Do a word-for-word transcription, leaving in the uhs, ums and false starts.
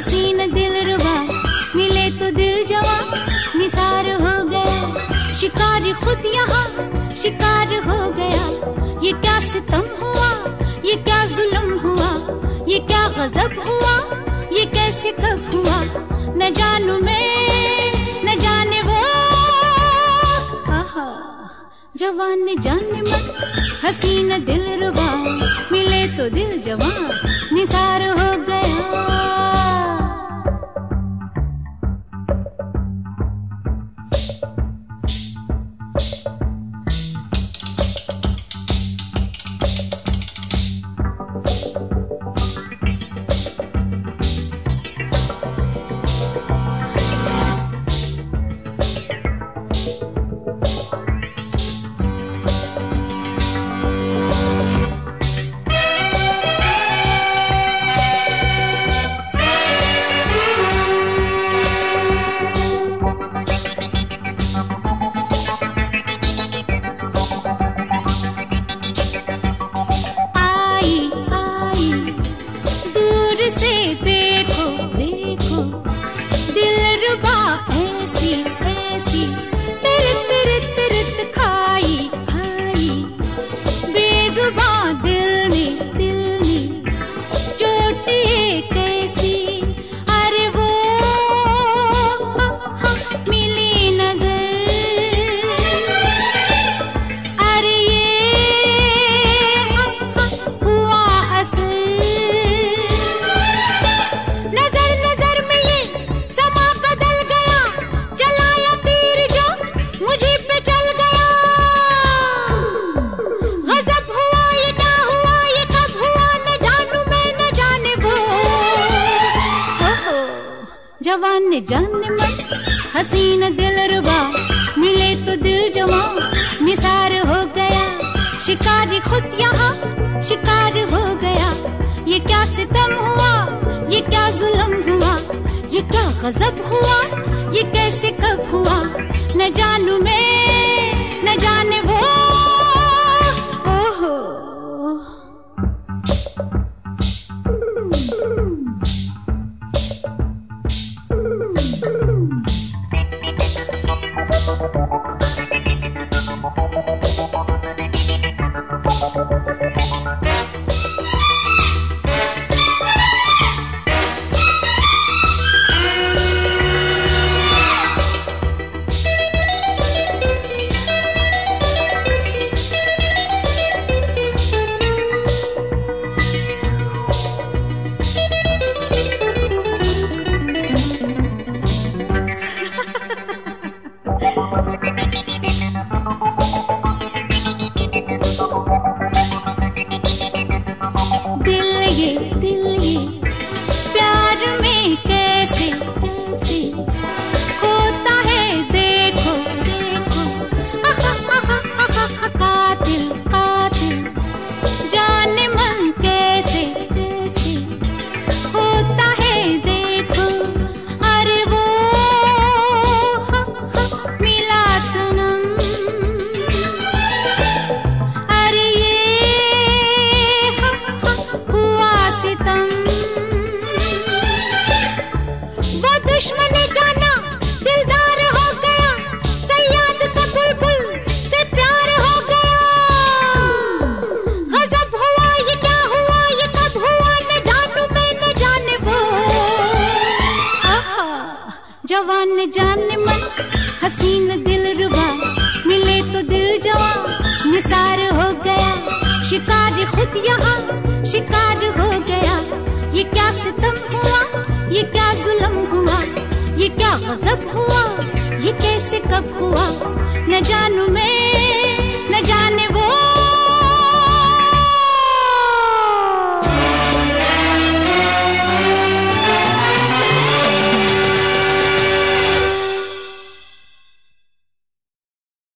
हसीन दिलरुबा मिले तो दिल जवा निसार हो गया। शिकारी खुद यहाँ शिकार हो गया। ये क्या सितम हुआ, ये क्या जुल्म हुआ, ये क्या गजब हुआ, ये कैसे कब हुआ, न जानू मैं न जाने वो। आहा जवान ने जाने मन हसीन दिलरुबा मिले तो दिल जवान निसार हो गया। जवान ने जाने मन हसीन दिलरुबा मिले तो दिल जवां निसार हो गया। शिकारी खुद यहाँ शिकार हो गया। ये क्या सितम हुआ, ये क्या जुल्म हुआ, ये क्या गजब हुआ, ये कैसे कब हुआ, न जानू मैं न जाने वो। ओहो जवान ने जाने मन हसीन दिलरुबा मिले तो दिल जवां निसार हो गया। शिकारी खुद यहाँ शिकार हो गया। ये क्या सितम हुआ, ये क्या जुल्म हुआ, ये क्या गजब हुआ, ये कैसे कब हुआ, न जानू मैं न जाने